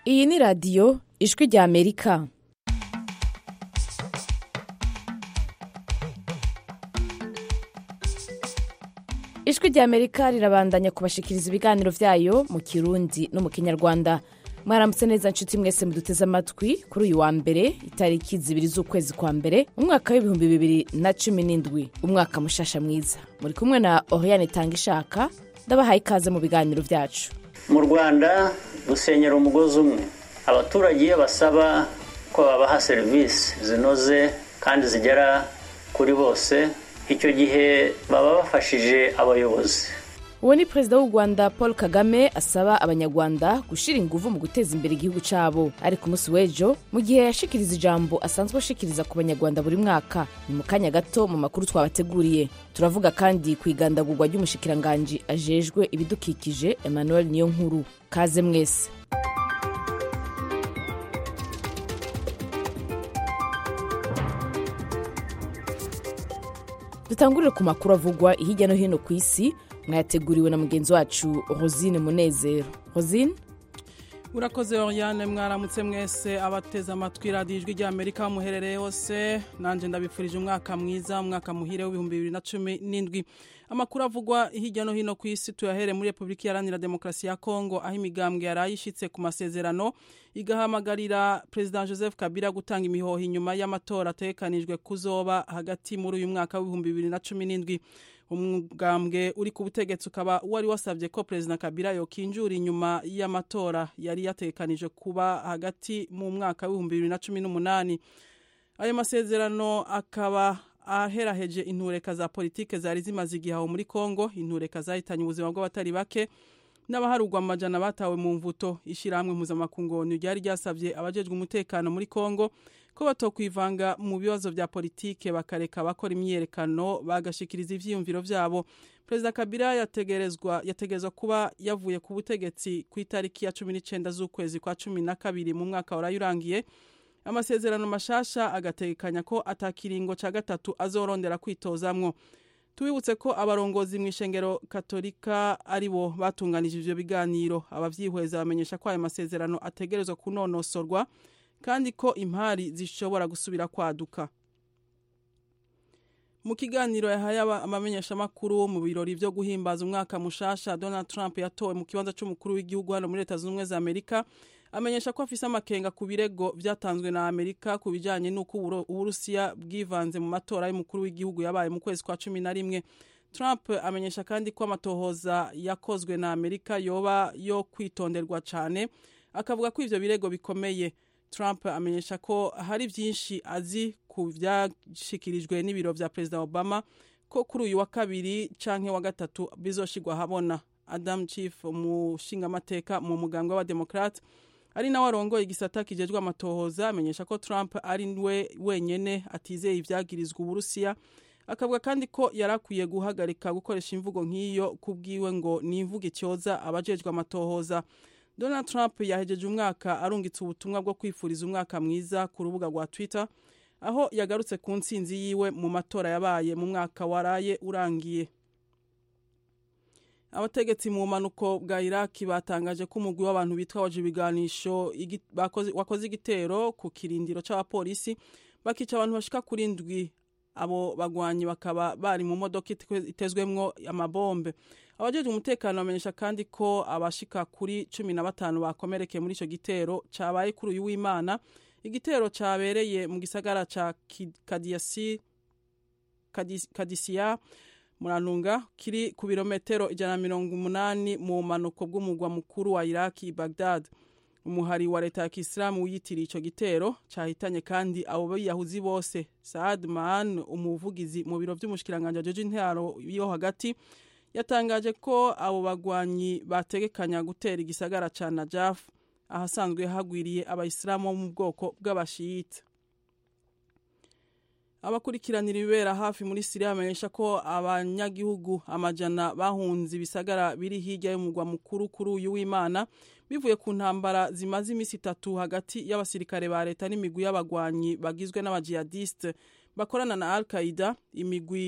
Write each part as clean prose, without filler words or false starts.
Iyi ni radiyo ijwi rya Amerika. Ijwi rya Amerika rirabandanya kubashikiriza ibiganiro vyayo mu Kirundi no mu Kinyarwanda. Mwaramutse neza nshuti mwese muduteze amatwi kuri uyu wa mbere itariki 2 z'ukwezi kwa mbere umwaka w'2017, umwaka mushasha mwiza. Muri kumwe na Oriane Tangishaka, ndabahaye ikaze mu biganiro vyacu. Mu Rwanda gusenyera umugozi umwe, abaturage basaba ko babaha serivisi zinoze kandi zigera kuri bose, icyo gihe baba bafashije abayobozi. Uwo ni Perezida w'u Rwanda Paul Kagame asaba abanyarwanda gushira inguvu mu guteza imbere igihugu cabo. Ari ku munsi w'ejo mu gihe yashikiriza ijambo asanzwe ashikiriza ku banyarwanda buri mwaka. Ni mu kanya gato mu makuru twabateguriye. Turavuga kandi kwigandagurwa ry'umushikiranganji ajejwe ibidukikije Emmanuel Niyonkuru. Kaze mwese. Dutangurire ku makuru avugwa hirya no hino ku isi, mwayateguriwe na mugenzi wacu Rosine Munezero. Rosine, urakoze Oriane. Mwaramutse mwese abateze amatwi radiyo ijwi rya Amerika muherereye hose. Nanje ndabifurije umwaka mwiza, umwaka muhire w'2017. Amakuru avugwa hirya no hino ku isi tuyahere muri Republika Iharanira Demokarasi ya Kongo, aho imigambwe yarayishitse ku masezerano igahamagarira President Joseph Kabila gutanga imihoho inyuma y'amatora atekanijwe kuzoba hagati muri uyu mwaka w'2017. Umugambwe uri ku butegetsi ukaba wari wasavye ko President Kabila yokinjura inyuma y'amatora yari yatekanije kuba hagati mu mwaka w'2018. Ayo masezerano akaba aheraheje intureka za politike zari zimaze igihe aho muri Kongo. Intureka zahitanye ubuzima bw'abatari bake n'abaharugwa amajana batawe mu mvuto. Ishiramwe mpuzamakungu ryari ryasavye abajejwe umutekano muri Kongo ko batokwivanga mu bibazo vya politike, bakareka bakora imyerekano bagashikiriza ivyiyumviro vyabo. President Kabila yategerezwa kuba yavuye ku butegetsi ku itariki ya 19 z'ukwezi kwa 12 mu mwaka warayurangiye. Amasezerano mashasha agatekanya ko atakiringo ca gatatu azorondera kwitozamwo. Tubibutse ko abarongozi mu ishengero Katolika aribo batunganije ivyo biganiro. Abavyihweza bamenyesha ko ayo masezerano ategerezwa kunonosorwa kandi ko impari zishobora gusubira kwaduka. Mu kiganiro yahaye amamenyesha makuru mu birori vyo guhimbaza umwaka mushasha, Donald Trump yatowe mu kibanza c'umukuru w'igihugu hano muri Leta Zunze Ubumwe za Amerika. Amenyesha ko afise amakenga ku birego vyatanzwe na Amerika ku bijanye n'uko Uburusiya bwivanze mu matora y'umukuru w'igihugu yabaye mu kwezi kwa 11. Trump amenyesha kandi ko amatohoza yakozwe na Amerika yoba yo kwitonderwa cane, akavuga ko ivyo birego bikomeye. Trump amenyesha ko hari vyinshi azi ku vyashikirijwe n'ibiro vya President Obama ko kuri uyu wa kabiri canke wa gatatu bizoshigwa habona. Adam Schiff, umushinga amateka mu mugambwe wa Democrat ari nawe arongoye igisata kijejwe amatohoza, amenyesha ko Trump ari wenyene atizeye ivyagirizwa Uburusiya. Akavuga kandi ko yarakwiye guhagarika gukoresha imvugo nk'iyo kubwiwe ngo ni imvugo icyoza abajejwe amatohoza. Donald Trump yahejeje umwaka arungitse ubutumwa bwo kwifuriza umwaka mwiza ku rubuga rwa Twitter, aho yagarutse ku ntsinzi yiwe mu matora yabaye mu mwaka waraye urangiye. Abategetsi mu manuko bwa Iraki batangaje ko umugwi w'abantu bitwaje ibiganisho wakoze igitero ku kirindiro c'abapolisi bakica abantu bashika kuri 7. Abo bagwanyi bakaba bari mu modoka itezwemwo amabombe. Abajejwe umutekano bamenyesha kandi ko abashika kuri 15 bakomerekeye muri ico gitero cabaye kuri uyu w'Imana. Igitero cabereye mu gisagara ca Kadisiya Muranunga, kiri ku birometero 180 mu manuko bw'umugwa mukuru wa Iraki, Baghdad. Umuhari wa leta ya Kisilamu wiyitiriye ico gitero cahitanye kandi abo biyahuzi bose. Saad Maan, umuvugizi mu biro vy'umushikiranganje George Ntaro yo hagati, yatangaje ko abo bagwanyi bategekanya gutera igisagara ca Najaf, ahasanzwe hagwiriye abayisilamu mu bwoko bw'abashiyita. Abakurikiranira ibibera hafi muri Syria bamenyesha ko abanyagihugu amajana bahunze ibisagara biri hirya y'umugwa mukuru kuri uyu w'Imana bivuye ku ntambara zimaze imisi 3 hagati y'abasirikare ba leta n'imigwi y'abagwanyi bagizwe n'abajihadiste bakorana na Al-Qaeda. Imigwi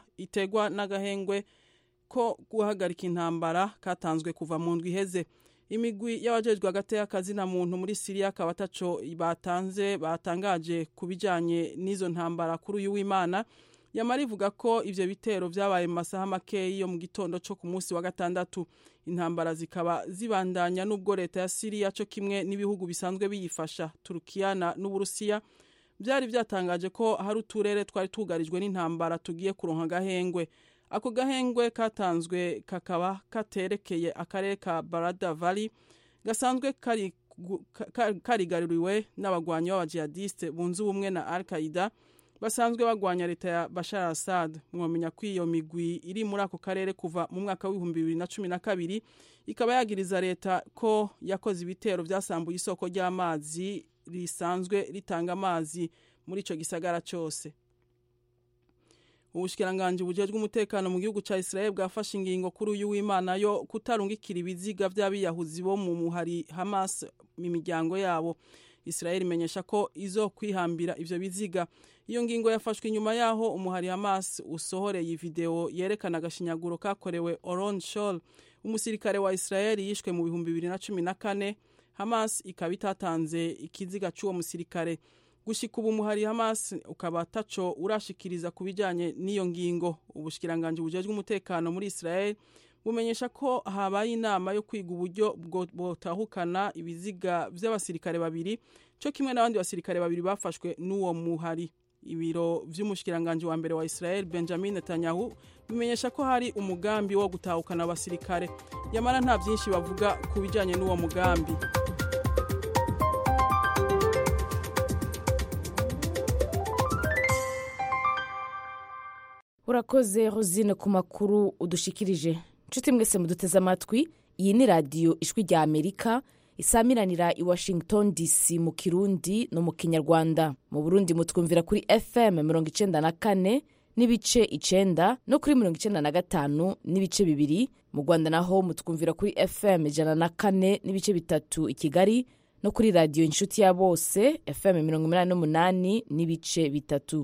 itegwa n'agahengwe ko guhagarika intambara katanzwe kuva mu ndwi iheze. imigwi y'abajejwe hagati y'akazi na muntu muri Syria akaba ataco batangaje kubijanye n'izo ntambara kuri uyu w'Imana. Yamara ivuga ko ivyo bitero vyabaye mu masaha make yo mu gitondo cyo ku munsi wa gatandatu. Intambara zikaba zibandanya n'ubwo leta ya Syria cyo kimwe n'ibihugu bisanzwe biyifasha Turkiya n'Uburusiya byari byatangaje ko hari uturere twari tugarijwe n'intambara tugiye kuronka gahengwe. Ako gahengwe katanzwe kakaba katerekeye akarere ka Barada Valley gasanzwe karigaruriwe n'abagwanyi b'abajihadiste bunze ubumwe na Al-Qaeda basanzwe bagwanya leta ya Bashar al-Assad. Mwamenya ko iyo migwi iri muri ako karere kuva mu mwaka wa 2012 ikaba yagiriza leta ko yakoze ibitero byasambuye isoko ry'amazi risanzwe ritanga amazi muri ico gisagara cyose. Ubushikiranganje bujejwe umutekano mu gihugu ca Israel bwafashe ingingo kuri uyu w'Imana yo kutarungikira ibiziga by'abiyahuzi bo mu muhari Hamas mu miryango yabo. Israel imenyesha ko izo kwihambira ivyo biziga. Iyo ngingo yafashwe inyuma yaho umuhari Hamas usohoreye video yerekana agashinyaguro kakorewe Oron Shol, umusirikare wa Israel yishwe mu 2014. Hamas ikaba itatanze ikiziga cy'uwo musirikare. Gushika ubu umuhari Hamas ukaba taco urashikiriza kubijanye n'iyo ngingo. Ubushikiranganje bujejwe umutekano muri Israel bumenyesha ko habaye inama yo kwiga uburyo botahukana ibiziga by'abasirikare babiri cyo kimwe n'abandi basirikare babiri bafashwe n'uwo muhari. Ibiro vy'umushikiranganje wa mbere wa Israel Benjamin Netanyahu bimenyesha ko hari umugambi wo gutahukana abasirikare. Yamara nta byinshi bavuga kubijanye n'uwo mugambi. Urakoze Rosine ku makuru udushikirije. Nshuti mwese muduteze amatwi, iyi ni radio Ijwi rya Amerika isamiranira i Washington DC mu Kirundi no mu Kinyarwanda. Mu Burundi mutwumvira kuri FM 94 n'ibice 9 no kuri 95 n'ibice 2. Mu Rwanda naho mutwumvira kuri FM 104 n'ibice 3 i Kigali no kuri radio Inshuti ya Bose FM 88 n'ibice 3.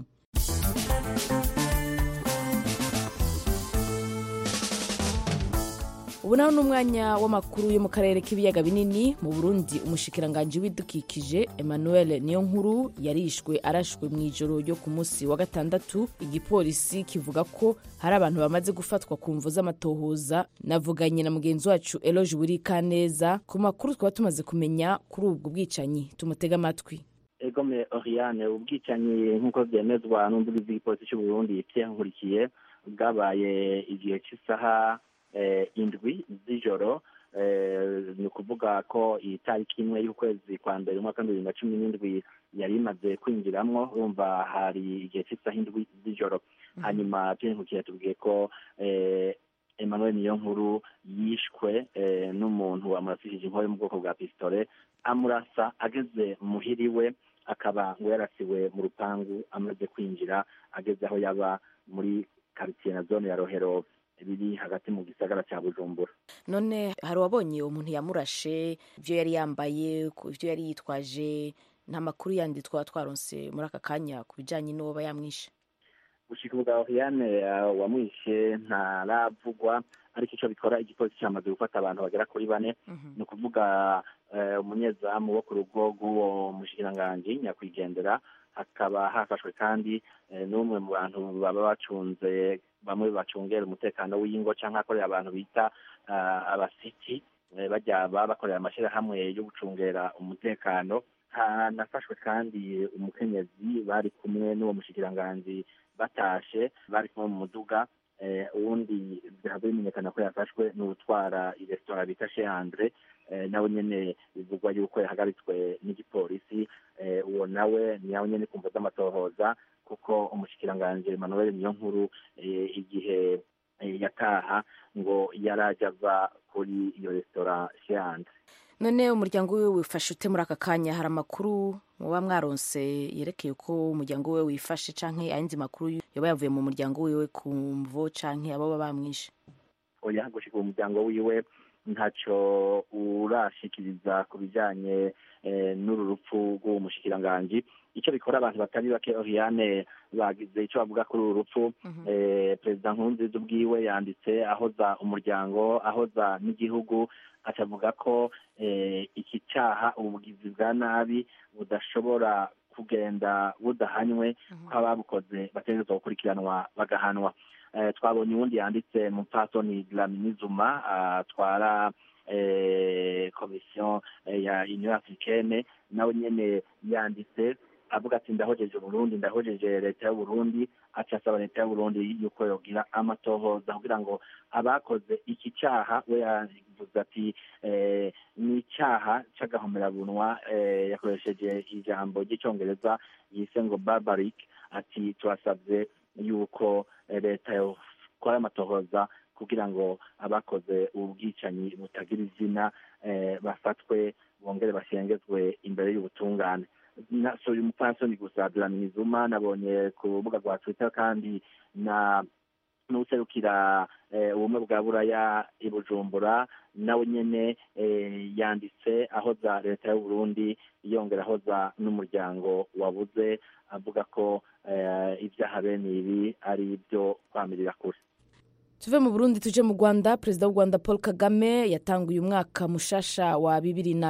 Ubu naho n'umwanya w'amakuru yo mu karere k'ibiyaga binini. Mu Burundi umushikiranganje w'idukikije Emmanuel Niyonkuru yarishwe arashwe mu ijoro ryo ku munsi wa gatandatu. Igipolisi kivuga ko hari abantu bamaze gufatwa ku mvo z'amatohoza. Navuganye na mugenzi wacu Eloge Burikaneza ku makuru twaba tumaze kumenya kuri ubwo bwicanyi. Tumutega amatwi. Egome Oriane, ubwicanyi nk'uko byemezwa n'umbugizi w'igipolisi cy'u Burundi Nkurikiye bwabaye igihe cy'isaha indwi z'ijoro. Ni ukuvuga ko itariki imwe y'ukwezi kwa mbere umwaka 2017 yari imaze kwinjiramwo. Urumva hari igihe cy'isaha indwi z'ijoro. Hanyuma Nkurikiye tubwiye ko Emmanuel Niyonkuru yishwe n'umuntu amurasishije inkoyo mu bwoko bwa pistole, amurasa ageze muhiriwe, akaba ngo yarasiwe mu rupangu amaze kwinjira, ageze aho yaba muri quartier na zone ya Rohero biri hagati mu gisagara cya Bujumbura. None hari wabonye umuntu yamurashe, ivyo yari yambaye, ivyo yari yitwaje, nta makuru yandi twaronse muri aka kanya kubijanye n'uwo yamwishe? Gushika ubwa Oriane wamwishe ntaravugwa, ariko icyo bikora igipolisi cyamaze gufata abantu bagera kuri 4. Ni ukuvuga umunyezamu wo ku rugo rw'uwo mushikiranganje nyakwigendera, hakaba hafashwe kandi n'umwe mu bantu baba bacunze, bamwe bacungera umutekano w'ingo canke akorera abantu bita abasiti, bajya bakorera amashirahamwe yo gucungera umutekano. Hanafashwe kandi umukenyezi bari kumwe n'uwo mushikiranganje batashe, bari kumwe mu muduga. Uwundi byahawe bimenyekana ko yafashwe n'utwara iresitora bita Chez Andre, nawe nyene bivugwa yuko yahagaritswe n'igipolisi. Uwo nawe niyawe nyene kumva z'amatohoza, kuko umushikiranganje Emmanuel Niyonkuru igihe yataha ngo yarajava kuri iyo resitora Chez Andre. None umuryango wiwe wifashe ute muri aka kanya? Hari amakuru muba mwaronse yerekeye ko umuryango wiwe wifashe, canke ayindi makuru yoba yavuye mu muryango wiwe ku mvo canke abo bamwishe? Oya, gushika umuryango wiwe ntacyo urashikiriza ku bijyanye n'uru rupfu rw'uwo mushikiranganji. icyo bikora abantu batari bake Oriane bagize icyo bavuga kuri uru rupfu. Perezida Nkurunziza ubwiwe yanditse ahoza umuryango, ahoza n'igihugu, akavuga ko iki cyaha ubugizi bwa nabi budashobora kugenda budahanywe, ko ababukoze bategerezwa gukurikiranwa bagahanwa. Twabonye uwundi yanditse Mupfasoni Dlamini Zuma atwara komisiyo ya Union Africaine, nawe nyene yanditse avuga ati ndahojeje Burundi, ndahojeje leta y'u Burundi, acasaba leta y'u Burundi yuko yogira amatohoza kugira ngo abakoze iki cyaha, we yavuze ati ni icyaha c'agahomerabunwa, yakoresheje ijambo ry'icongereza yise ngo barbaric. Ati turasabye yuko leta yokora amatohoza kugira ngo abakoze ubwicanyi butagira izina bafatwe, bongere bashengezwe imbere y'ubutungane. So uyu mupfasoni gusa Dlamini Zuma nabonye ku rubuga rwa Twitter kandi n'userukira ubumwe bwa Buraya i Bujumbura, nawe nyene yanditse ahoza leta y'u Burundi, yongera ahoza n'umuryango wabuze, avuga ko ibyaha bene ibi ari ibyo kwamirira kure. Tuve mu Burundi tuje mu Rwanda. Perezida w'u Rwanda Paul Kagame yatanguye umwaka mushasha wa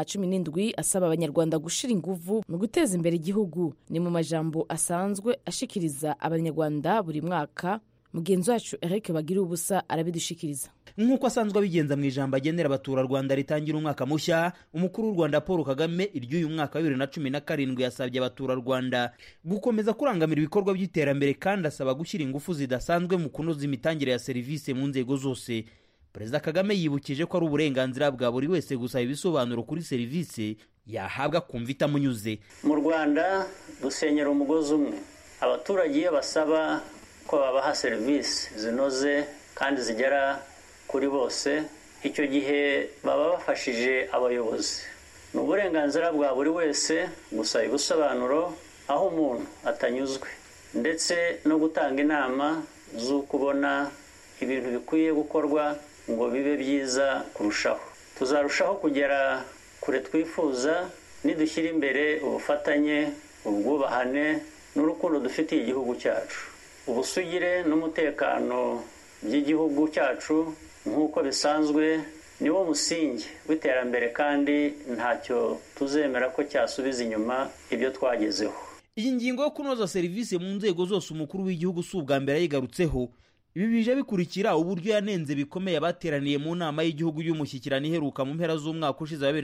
2017 asaba abanyarwanda gushira inguvu mu guteza imbere igihugu. Ni mu majambo asanzwe ashikiriza abanyarwanda buri mwaka. Mugenzi wacu Eric Bagira ubusa arabidushikiriza. Nk'uko asanzwe abigenza mu ijambo agenera abaturarwanda ritangira umwaka mushya, umukuru w'u Rwanda Paul Kagame iry'uyu mwaka wa 2017 yasabye abaturarwanda gukomeza kurangamira ibikorwa by'iterambere, kandi asaba gushyira ingufu zidasanzwe mu kunoza imitangire ya serivisi mu nzego zose. Perezida Kagame yibukije ko ari uburenganzira bwa buri wese gusaba ibisobanuro kuri serivisi yahabwa kumva itamunyuze. Mu Rwanda dusenyera umugozi umwe. Abaturage iyo basaba ko babaha serivisi zinoze kandi zigera kuri bose, icyo gihe baba bafashije abayobozi. Ni uburenganzira bwa buri wese gusaba ibisobanuro aho umuntu atanyuzwe, ndetse no gutanga inama z'uko ubona ibintu bikwiye gukorwa ngo bibe byiza kurushaho. Tuzarushaho kugera kure twifuza nidushyira imbere ubufatanye, ubwubahane n'urukundo dufitiye igihugu cyacu. Ubusugire n'umutekano by'igihugu cyacu nk'uko bisanzwe niwo musingi w'iterambere, kandi ntacyo tuzemera ko cyasubiza inyuma ibyo twagezeho. Iyi ngingo yo kunoza serivisi mu nzego zose umukuru w'igihugu si ubwa mbere yigarutseho. Ibi bije bikurikira uburyo yanenze bikomeye abateraniye mu nama y'igihugu y'umushyikirano iheruka mu mpera z'umwaka ushize wa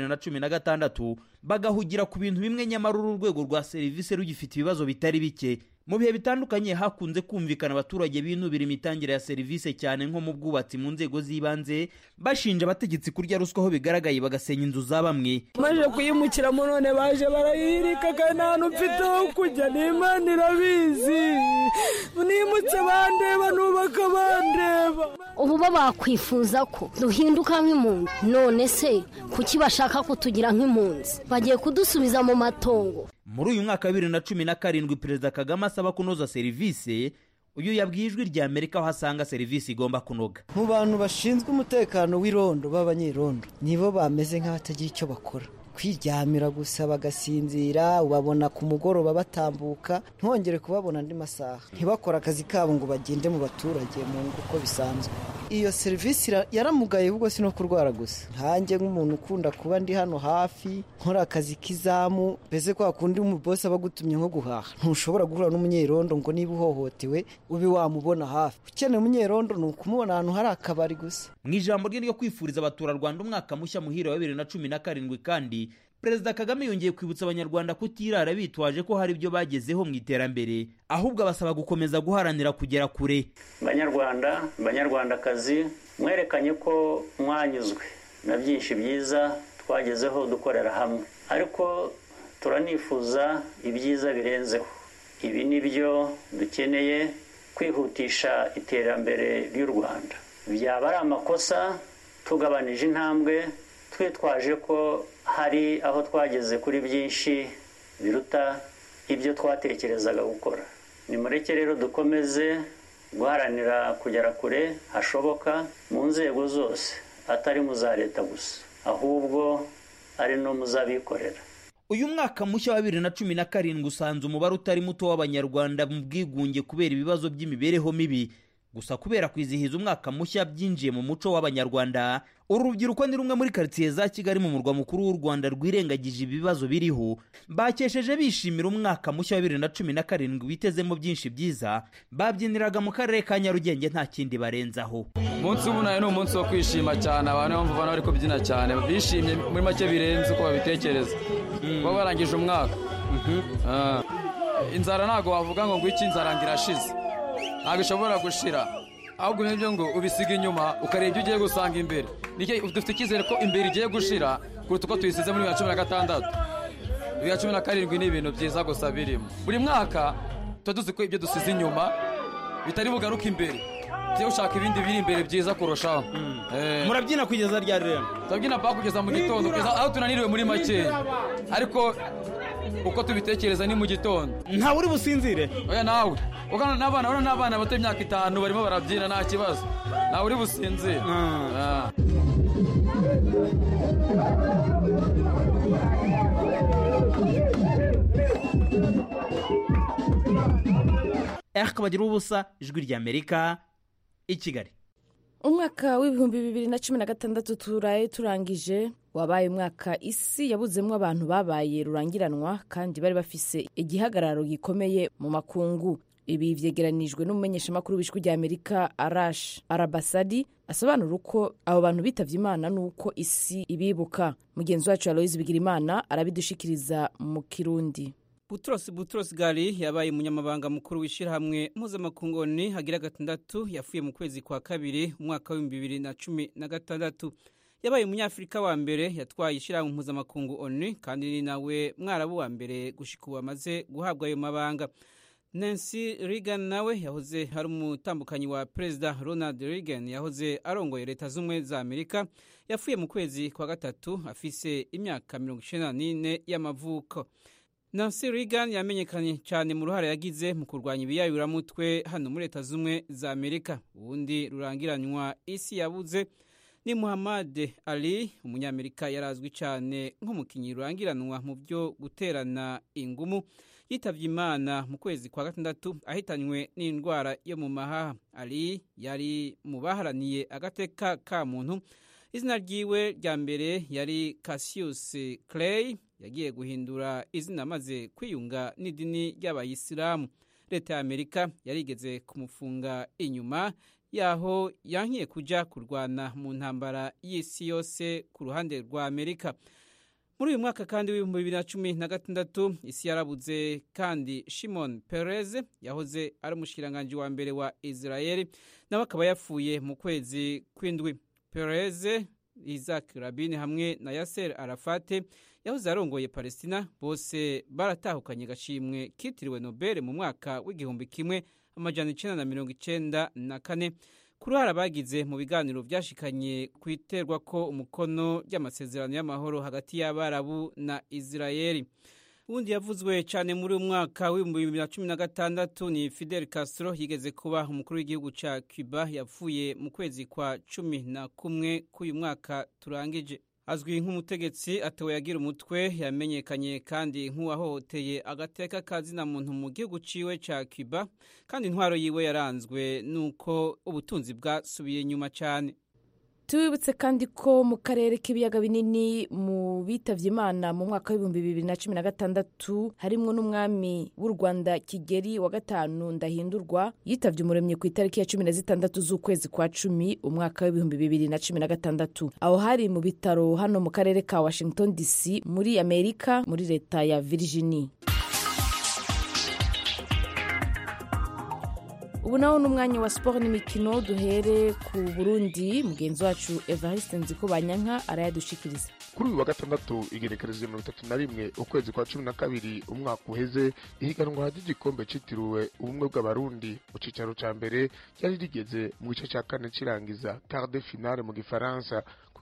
2016 bagahugira ku bintu bimwe, nyamara urwego rwa serivisi rugifite ibibazo bitari bike. Mu bihe bitandukanye hakunze kumvikana abaturage binubira imitangire ya serivisi, cyane nko mu bwubatsi mu nzego z'ibanze, bashinja abategetsi kurya ruswa aho bigaragaye bagasenya inzu za bamwe. Maje kuyimukiramo none baje barayirika, kandi nta mfite aho kujya, n'Imana irabizi. Nimutse bandeba nubaka bandeba. Ubu bakwifuza ko duhinduka nk'impunzi, none se kuki bashaka kutugira nk'impunzi? Bagiye kudusubiza mu matongo. Muri uyu mwaka wa 2017 Perezida Kagame asaba kunoza serivisi. Uyu yabwiye Ijwi rya Amerika aho asanga serivisi igomba kunoga. Mu bantu bashinzwe umutekano w'irondo b'abanyerondo, nibo bameze nk'abatagira icyo bakora, kwiryamira gusa bagasinzira, ubabona ku mugoroba batambuka, ntongere kubabona andi masaha, ntibakora akazi kabo ngo bagende mu baturage mu ngo uko bisanzwe. Iyo serivisi yaramugaye, ahubwo si no kurwara gusa. Nkanjye nk'umuntu ukunda kuba ndi hano hafi nkora akazi k'izamu, mbese kwa kundi umubosi aba agutumye nko guhaha, ntushobora guhura n'umunyerondo ngo niba uhohotewe ube wamubona hafi. Ukeneye umunyerondo ni ukumubona ahantu hari akabari gusa. Mu ijambo rye ryo kwifuriza abaturarwanda umwaka mushya muhire wa 2017 kandi Perezida Kagame yongeye kwibutsa abanyarwanda kutirara bitwaje ko hari ibyo bagezeho mu iterambere, ahubwo abasaba gukomeza guharanira kugera kure. Banyarwanda, banyarwandakazi, mwerekanye ko mwanyuzwe na byinshi byiza twagezeho dukorera hamwe, ariko turanifuza ibyiza birenzeho. Ibi nibyo dukeneye kwihutisha iterambere ry'u Rwanda. Byaba ari amakosa tugabanije intambwe twitwaje ko hari aho twageze kuri byinshi biruta ibyo twatekerezaga gukora. Nimureke rero dukomeze guharanira kugera kure hashoboka mu nzego zose, atari mu za leta gusa ahubwo ari no mu z'abikorera. Uyu mwaka mushya wa 2017 usanze umubare utari muto w'abanyarwanda mu bwigunge kubera ibibazo by'imibereho mibi. Gusa kubera kwizihiza umwaka mushya byinjiye mu muco w'abanyarwanda, uru rubyiruko ni rumwe muri quartier za Kigali mu murwa mukuru w'u Rwanda rwirengagije ibibazo biriho, bakesheje bishimira umwaka mushya wa 2017 bitezemo byinshi byiza, babyiniraga mu karere ka Nyarugenge nta kindi barenzaho. Umunsi w'ubunaye ni umunsi wo kwishima cyane, abantu bamva bana bari kubyina cyane, bishimye muri make birenze uko babitekereza. Baba barangije umwaka. Inzara ntago wavuga ngo iki inzara ngirashize. Ntabwo ishobora gushira, ahubwo n'ibyo ngo ubisiga inyuma ukareba ibyo ugiye gusanga imbere. Dufite icyizere ko imbere igiye gushira kuruta uko tuyisize muri 2016. 2017 ni ibintu byiza gusa birimo. Buri mwaka tuzi ko ibyo dusize inyuma bitari bugaruka imbere, tugiye gushaka ibindi biri imbere byiza kurushaho. Murabyina kugeza ryari rero? Turabyina pa kugeza mu gitondo, kugeza aho tunaniriwe muri make, ariko uko tubitekereza ni mu gitondo. Nta uri businzire? Oya nawe ukana n'abana bato imyaka 5 barimo barabyina nta kibazo, nawe uri businzire. Bagira ubusa, Ijwi ry'Amerika, i Kigali. Umwaka w'ibihumbi 2016 turaye turangije wabaye umwaka isi yabuzemwo abantu babaye rurangiranwa kandi bari bafise igihagararo gikomeye mu makungu. Ibi vyegeranijwe n'umumenyeshamakuru w'Ijwi ry'Amerika Arash Arabasadi asobanura uko abo bantu bitavye Imana nuko isi ibibuka. Mugenzi wacu Aloise Bigirimana arabidushikiriza mu Kirundi. Butros Ghali yabaye umunyamabanga mukuru w'ishirahamwe mpuzamakungu ONU hagira 6 yafuye mu kwezi kwa kabiri umwaka wa 2016. Yabaye umunyafrika wa mbere yatwaye ishirahamwe mpuzamakungu ONU kandi ni nawe mwarabu wa mbere gushika amaze guhabwa ayo mabanga. Nancy Reagan nawe yahoze hari umutambukanyi wa President Ronald Reagan yahoze arongoye leta z'umwe za Amerika, yafuye mu kwezi kwa gatatu afise imyaka 94 y'amavuko. Nancy Reagan yamenyekanye cyane mu ruhare yagize mu kurwanya ibiyayuramutwe hano muri leta z'umwe za Amerika. Ubundi rurangiranywa isi yabuze ni Muhammad Ali, umunyamerika yarazwi cyane nk'umukinyi rurangiranwa mu byo guterana ingumu, yitavye Imana mu kwezi kwa gatandatu ahitanywe n'indwara yo mu mahaha. Ali yari mu baharaniye agateka ka muntu. Izina ryiwe rya mbere yari Cassius Clay, yagiye guhindura izina maze kwiyunga n'idini ry'abayisilamu. Leta ya Amerika yarigeze kumufunga inyuma yaho yankiye kuja kurwana mu ntambara y'isi yose ku ruhande rwa Amerika. Muri uyu mwaka kandi w'ibihumbi 2016 isi yarabuze kandi Shimon Peres yahoze ari umushikiranganje wa mbere wa Israel, nawe akaba yapfuye mu kwezi kw'indwi. Peres, Isaac Rabin hamwe na Yasser Arafat yahoze arongoye Palestina, bose baratahukanye gashimwe kitiriwe Nobel mu mwaka w'igihumbi kimwe amajana 1994 kuruhara bagize mu biganiro byashikanye kwiterwa ko umukono ry'amasezerano y'amahoro hagati y'Abarabu na Israeli. Undi yavuzwe cyane muri umwaka w'ibihumbi 2016 ni Fidel Castro, yigeze kuba umukuru w'igihugu ca Cuba, yapfuye mu kwezi kwa 11 k'uyu mwaka turangije. Azwi nk'umutegetsi atowe yagira umutwe, yamenyekanye kandi nk'uwahohoteye agateka kazina muntu mu gihugu ciwe ca Cuba, kandi intwaro yiwe yaranzwe nuko ubutunzi bwasubiye inyuma cyane. Tubibutse kandi ko mu karere k'ibiyaga binini mu bitavye Imana mu mwaka w'ibihumbi 2016 harimwo n'umwami w'u Rwanda Kigeli wa gatanu Ndahindurwa, yitavye umuremyi ku itariki ya 16 z'ukwezi kwa 10 umwaka w'ibihumbi 2016. Aho hari mu bitaro hano mu karere ka Washington DC muri Amerika muri leta ya Virginia. Ubu naho n'umwanya wa sport n'imikino, duhere ku Burundi. Mugenzi wacu Evariste Nzikobanyanka arayadushikiriza. Kuri uyu wa gatandatu igenekerezo 31 ukwezi kwa 12 umwaka uheze, ihiganwa ry'igikombe citiriwe ubumwe bw'abarundi mu cicaro ca mbere ryari rigeze mu gice ca kane cirangiza quart de finale mu Gifaransa, ku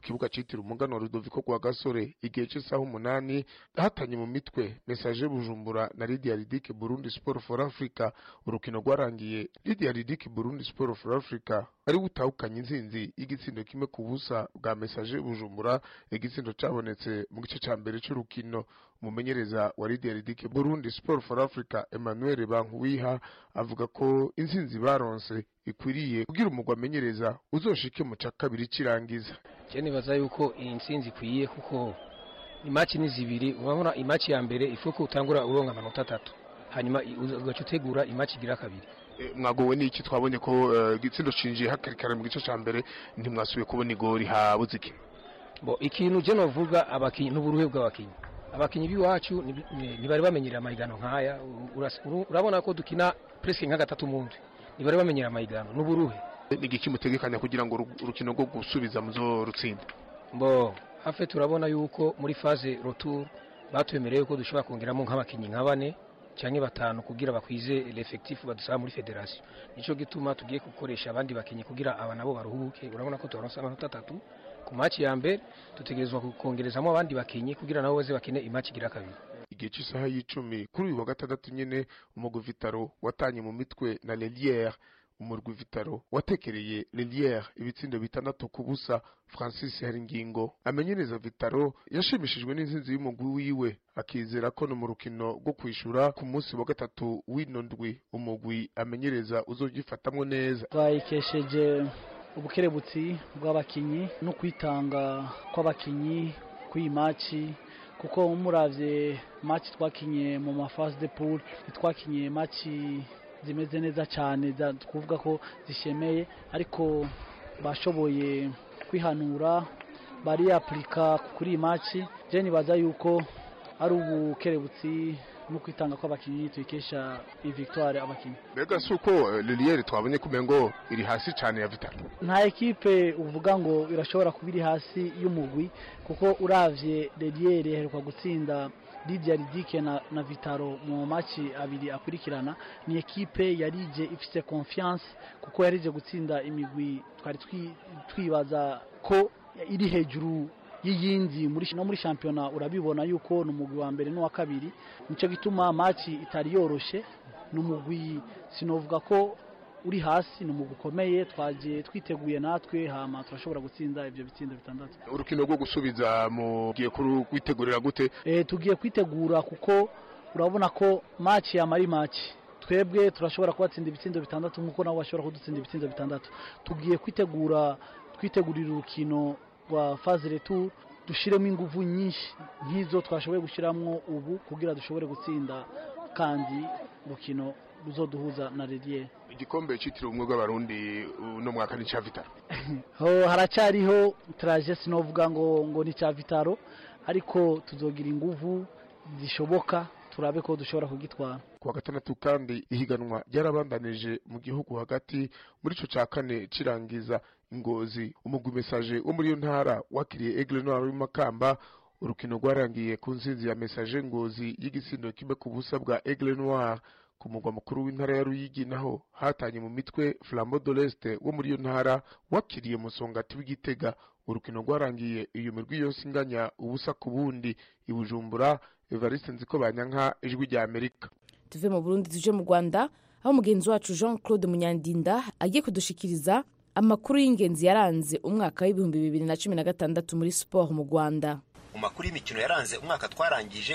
kibuga citiriwe umuganwa Rudoviko kwa Gasore igihe cy'isaha 8 hatanye mu mitwe Messager Bujumbura na Lydia Ridike Burundi Sport for Africa. Urukino rwarangiye Lydia Ridike Burundi Sport for Africa ari gutahukanye inzinzi igitsindo kimwe ku busa bwa Messager Bujumbura. Igitsindo cabonetse mu gice ca mbere c'urukino. Umumenyereza wa Lydia Ridike Burundi Sport for Africa Emmanuel Bankuwiha avuga ko inzinzi baronse ikwiriye kugira umugwa amenyereza uzoshike mu ca kabiri cirangiza. Je nibaza yuko iyi nsinzi ikwiye kuko imaci ni zibiri. Urabona imaci ya mbere ifuko utangura uronga amanota 3 hanyuma ugacutegura imaci gira kabiri. Mwagowe n'iki twabonye ko gitsindo cinjiye hakarikara mu gice ca mbere ntimwasubiye kubona igori habuze iki. Bo ikintu je novuga abakinyi n'uburuhe bw'abakinyi. Abakinyi biwacu nibari bamenyera amahigano nkaya. Urabona ko dukina presque nka gatatu mundu. Nibari bamenyera amahigano n'uburuhe. Nigiki mutegekanya kugira ngo urukino rwo gusubiza muzo rutsinda? Bo hafe turabona yuko muri phase retour batwemereye ko dushobora kongeramo nk'abakinyi nka 4 canke 5 kugira bakwize l'effectif badusaba muri federation. Nico gituma tugiye gukoresha abandi bakinyi kugira aba nabo baruhuke. Urabona ko turonsa amanota 3 ku match ya mbere, tutegerezwa kongerezamo abandi bakinyi kugira nabo baze bakine imatch gira kabiri. Igihe cy'isaha y'10 kuri uyu wa gatandatu nyene umugwi Vitaro watanye mu mitwe na Lelière. Umurwi Vitaro watekereye Lelière ibitsindo 6 ku busa. Francis Haringingo amenyereza Vitaro yashimishijwe n'inzinzi y'umugwi wiwe, akizera ko no mu rukino rwo kwishura ku munsi wa gatatu w'inondwi umugwi amenyereza uzogifatamwe neza. Twayikesheje ubukerebutsi bw'abakinyi no kwitanga kw'abakinyi kuri match, kuko umuravye match twakinye mu mafase de poule, twakinye match zimeze neza cyane kuvuga ko zishemeye, ariko bashoboye kwihanura bari aplika kuri match. Je nibaza yuko ari ubukerebutsi no kwitanga kw'abakinyi tuyikesha iyi victoire abakinyi. Mbega suko Lelière twabonye kumengo iri hasi cyane ya Vitaro. Nta ekipe uvuga ngo irashobora kubiri hasi y'umugwi, kuko uravye Lelière heruka gutsinda Lydia Ridike na Vitaro mu match abiri akurikirana. Ni ekipe yarije ifite confiance kuko yarije gutsinda imigwi twari twibaza ko iri hejuru y'iyindi muri championa. Urabibona yuko n'umugwi wa mbere n'uwa kabiri, nico gituma match itari yoroshe. N'umugwi sinovuga ko uri hasi, n'umugwi ukomeye. Twaje twiteguye natwe hama turashobora gutsinda ivyo bitsindo 6. Urukino rwo gusubiza mu giye kwitegurira gute? Tugiye kwitegura kuko urabona ko match ya mari match twebwe turashobora kubatsinda ibitsindo 6 nkuko nabo bashobora kudutsinda ibitsindo 6. Tugiye kwitegurira urukino wa phase retour, dushiremo ingufu nyinshi nkizo twashoboye gushiramwo ubu kugira dushobore gutsinda kandi urukino ruzoduhuza na Lelière. Igikombe citiriwe umwe bw'abarundi no mwaka ni ca Vitaro. Haracyariho traje sinovuga ngo ni ca Vitaro, ariko tuzogira ingufu zishoboka turabe ko dushobora kugitwara. Kuwa gatandatu kandi ihiganwa ryarabandanije mu gihugu hagati muri ico ca kane cirangiza Ngozi. Umugwi Messager wo muri yo ntara wakiriye Aigle Noir w'Imakamba. Urukino rwarangiye ku nsinzi ya Messager Ngozi y'igitsindo kimwe ku busa bwa Aigle Noir. Ku mugwa mukuru w'intara ya Ruyigi naho hatanye mu mitwe Flambeau de l'Est wo muri yo ntara wakiriye Musongati w'Igitega. Urukino rwarangiye iyo mirwi yose inganya ubusa ku bundi. I Bujumbura, Evariste Nzikobanyanka, Ijwi rya Amerika. Tuve mu Burundi tuje mu Rwanda, aho mugenzi wacu Jean-Claude Munyandinda agiye kudushikiriza amakuru y'ingenzi yaranze umwaka w'2016 muri sport mu Rwanda. Mu makuru y'imikino yaranze umwaka twarangije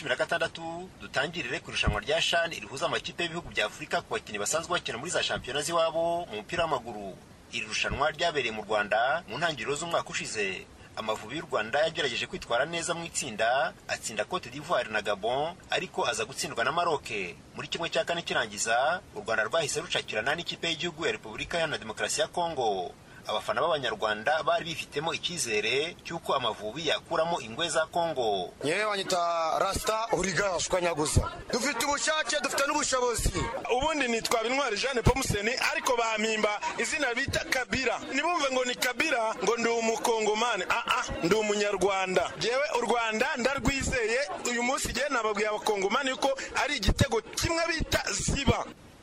2016, dutangirire ku irushanwa rya CHAN irihuza amakipe y'ibihugu bya Afurika ku bakinnyi basanzwe bakina muri za championnat z'iwabo mu mupira w'amaguru. Iri rushanwa ryabereye mu Rwanda mu ntangiriro z'umwaka ushize. Amavubi y'u Rwanda yagerageje kwitwara neza mu itsinda, atsinda Cote d'Ivoire na Gabon, ariko aza gutsindwa na Maroc. Muri kimwe cya kane kirangiza, u Rwanda rwahise rucakirana n'ikipe y'igihugu ya Repubulika Iharanira Demokarasi ya Kongo. Abafana b'Abanyarwanda bari bifitemo icyizere cyuko Amavubi yakuramo ingwe za Kongo. Yewe wanyita Rasta Uriga Shwanyaguza. Dufite ubushake, dufite n'ubushobozi. Ubundi nitwa Bintwari Jeanne Pomuseni, ariko bampimba izina bita Kabira. Nibumve ngo ni Kabira ngo ndi umukongomane. Ndi umunyarwanda. Jewe u Rwanda ndarwizeye. Uyu munsi je nababwiye abakongomane yuko ari igitego kimwe bita ziba.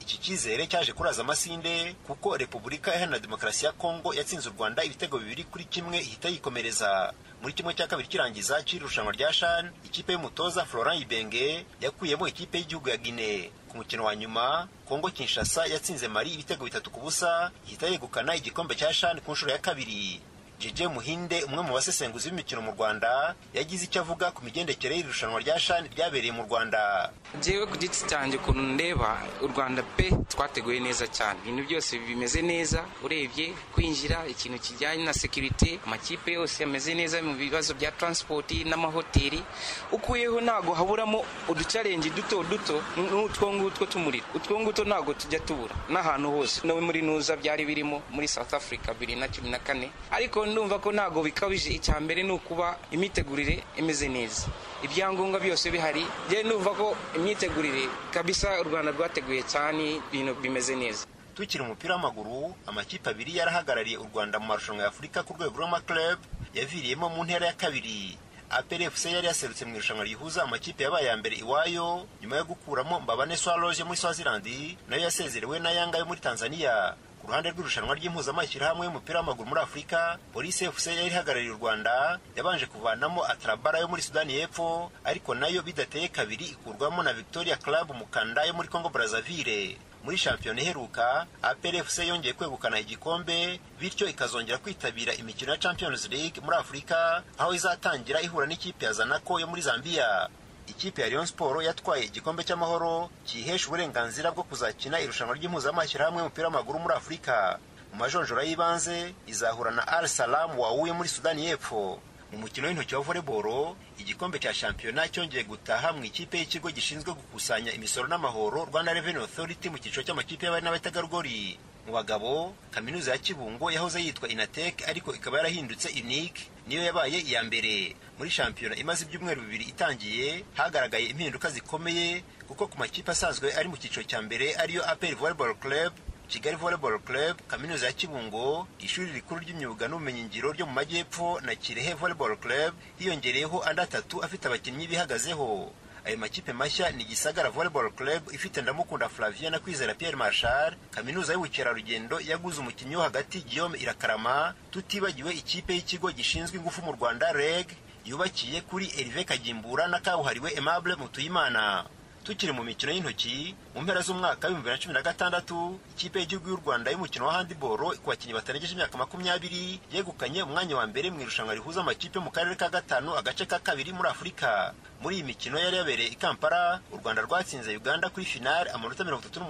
iki cyizere cyaje kuraza amasinde kuko Repubulika Iharanira Demokarasi ya Kongo yatsinze u Rwanda ibitego 2-1 ihita yikomereza. Muri kimwe cya kabiri kirangiza cy'irushanwa rya CHAN, ikipe y'umutoza Florent Ibenge yakuyemo ikipe y'igihugu ya Guinea. Ku mukino wa nyuma, Kongo Kinshasa yatsinze Mali ibitego 3-0 ihita yegukana igikombe cya CHAN ku nshuro ya kabiri. Jeje Muhinde, umwe mu basesenguzi b'imikino mu Rwanda, yagize icyo avuga ku migendekere y'irushanwa rya CHAN ryabereye mu Rwanda. Jewe ku giti cyanjye ukuntu ndeba u Rwanda pe twateguye neza cyane, ibintu byose bimeze neza, urebye kwinjira ikintu kijyanye na security, amakipe yose yameze neza mu bibazo bya transport n'amahoteli, ukuyeho nago haburamo uduchallenge duto n'utwo tumurira, utwo nago tujya tubura n'ahantu hose no muri nuza byari birimo muri South Africa 2014, ariko ndumva ko nago bikabije. Icyambere nukuba imitegurire imeze neza, ibyangombwa byose bihari. Je ndumva ko imyitegurire kabisa u Rwanda rwateguye cyane, ibintu bimeze neza. Tukiri umupira w'amaguru, amakipe abiri yarahagarariye u Rwanda mu marushanwa ya Afurika ku rwego rw'amaclub yaviriyemo mu ntera ya kabiri. APR FC yari yaserutse mu irushanwa rihuza amakipe yabaye ya mbere iwayo nyuma yo gukuramo Mbabane Swallows muri Swaziland, nayo yasezerewe na Yanga yo muri Tanzania. Ku ruhande rw'irushanwa ry'impuzamashyirahamwe y'umupira w'amaguru muri Afurika, Police FC yari ihagarariye u Rwanda yabanje kuvanamo Atrabara yo muri Sudani y'Epfo, ariko nayo bidateye kabiri ikurwamo na Victoria Club Mukanda yo muri Congo Brazzaville. Muri shampiyona iheruka, APR FC yongeye kwegukana igikombe, bityo ikazongera kwitabira imikino ya Champions League muri Afurika, aho izatangira ihura n'ikipe ya Zanaco yo muri Zambia. Ikipe ya Rayon Sport yatwaye igikombe cy'amahoro kihesha uburenganzira bwo kuzakina irushanwa ry'impuzamashyirahamwe y'umupira w'amaguru muri Afurika. Mu majonjora y'ibanze izahura na Al Salam wawuye muri Sudani y'Epfo. Mu mukino w'intoki wa volleyball, igikombe cya shampiyona cyongeye gutaha mu ikipe y'ikigo gishinzwe gukusanya imisoro n'amahoro Rwanda Revenue Authority mu cyiciro cy'amakipe y'abari n'abategarugori. Mu bagabo, kaminuza ya Kibungo yahoze yitwa Inatek ariko ikaba yarahindutse Unique, niyo yabaye iya mbere. Muri shampiyona imaze ibyumweru 2 itangiye, hagaragaye impinduka zikomeye kuko ku makipe asanzwe ari mu cyiciro cya mbere ariyo APR Volleyball Club, Kigali Volleyball Club, kaminuza ya Kibungo, ishuri rikuru ry'imyuga n'ubumenyingiro ryo mu Majyepfo na Kirehe Volleyball Club, hiyongereyeho andi 3 afite abakinnyi bihagazeho. Ayo makipe mashya ni Gisagara Volleyball Club ifite Ndamukunda Flavien na Kwizera Pierre Marshal, kaminuza y'ubukerarugendo yaguze umukinnyi wo hagati Guillaume Irakarama, tutibagiwe ikipe y'ikigo gishinzwe ingufu mu Rwanda REG yubakiye kuri Hervé Kagimbura na kabuhariwe Aimable Mutuyimana. Tukiri mu mikino y'intoki, mu mpera z'umwaka wa 2016, ikipe y'igihugu y'u Rwanda y'umukino wa handball ku bakinnyi batarengeje imyaka 20 yegukanye umwanya wa mbere mu irushanwa rihuza amakipe mu karere ka gatanu agace ka kabiri muri Afurika. Muri iyi mikino yari yabereye i Kampala, u Rwanda rwatsinze Uganda kuri finale amanota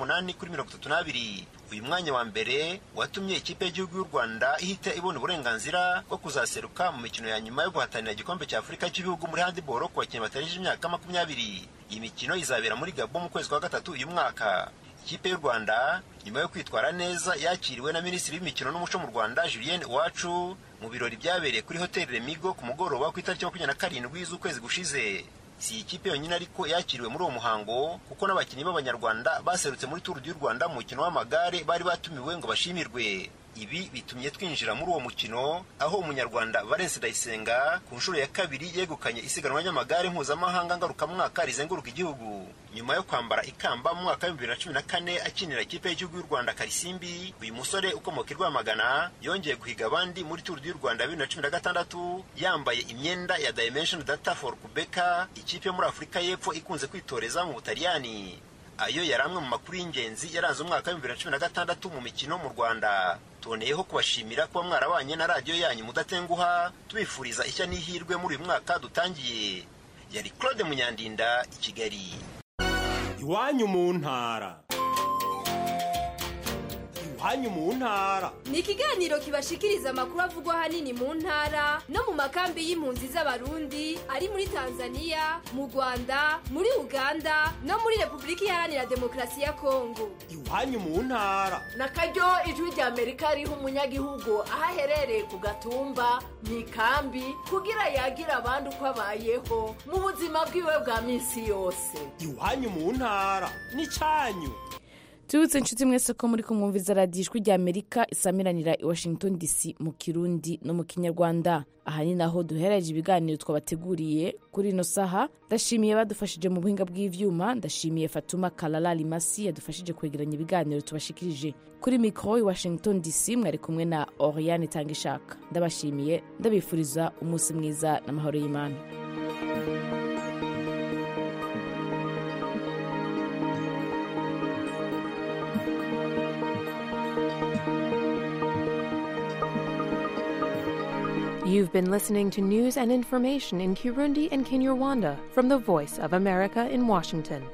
38-32. Uyu mwanya wa mbere watumye ikipe y'igihugu y'u Rwanda ihita ibona uburenganzira bwo kuzaseruka mu mikino ya nyuma yo guhatanira igikombe cya Afurika cy'ibihugu muri handball ku bakinnyi batarengeje imyaka 20. Iyi mikino izabera muri Gabon mu kwezi kwa gatatu uyu mwaka. Ikipe y'u Rwanda nyuma yo kwitwara neza yakiriwe na Minisitiri w'Imikino n'Umuco mu Rwanda Julien Uwacu mu birori byabereye kuri Hotel Remigo ku mugoroba ku itariki 27 z'ukwezi gushize. Si ikipe yonyine ariko yakiriwe muri uwo muhango kuko n'abakinnyi b'Abanyarwanda baserutse muri Tour du Rwanda mu mukino w'amagare bari batumiwe ngo bashimirwe. Ibi bitumye twinjira muri uwo mukino aho umunyarwanda Valence Ndayisenga ku nshuro ya kabiri yegukanye isiganwa ry'amagare mpuzamahanga ngarukamwaka rizenguruka igihugu. Nyuma yo kwambara ikamba mu mwaka wa 2014 akinira ikipe y'igihugu y'u Rwanda Karisimbi, uyu musore ukomoka i Rwamagana yongeye guhiga abandi muri Tour du Rwanda 2016 yambaye imyenda ya Dimension Data for Quebec, ikipe muri Afurika y'Epfo ikunze kwitoreza mu Butaliyani. Ayo yaramwe mu makuru y'ingenzi yaranze umwaka wa 2016 mu mikino mu Rwanda. Tuboneyeho kubashimira kuba mwarabanye na radio yanyu mudatenguha, tubifuriza ishya n'ihirwe muri uyu mwaka dutangiye. Yari Claude Munyandinda i Kigali. Iwanyu mu ntara. Iwanyu mu ntara ni ikiganiro kibashikiriza amakuru avugwa hanini mu ntara no mu makambi y'impunzi z'abarundi ari muri Tanzania, mu Rwanda, muri Uganda no muri Republika Iharanira Demokarasi ya Kongo. Iwanyu mu ntara nakaryo ijwi rya Amerika riha umunyagihugu ahaherereye ku gatumba mu ikambi kugira yagira abandi uko abayeho mu buzima bwiwe bwa minsi yose. Iwanyu mu ntara ni cyanyu. tubutse inshuti mwese ko muri kumwumviza radiyo ijwi rya amerika isamiranira i washington dc mu kirundi no mu kinyarwanda. aha ni naho duhereje ibiganiro twabateguriye kuri ino saha. ndashimiye badufashije mu buhinga bw'ivyuma, ndashimiye Fatuma Kalala Limasi yadufashije kwegeranya ibiganiro tubashikirije. kuri mikro i washington dc mwari kumwe na Oriane Tangishaka. ndabashimiye, ndabifuriza umunsi mwiza n'amahoro y'Imana. You've been listening to news and information in Kirundi and Kinyarwanda from the Voice of America in Washington.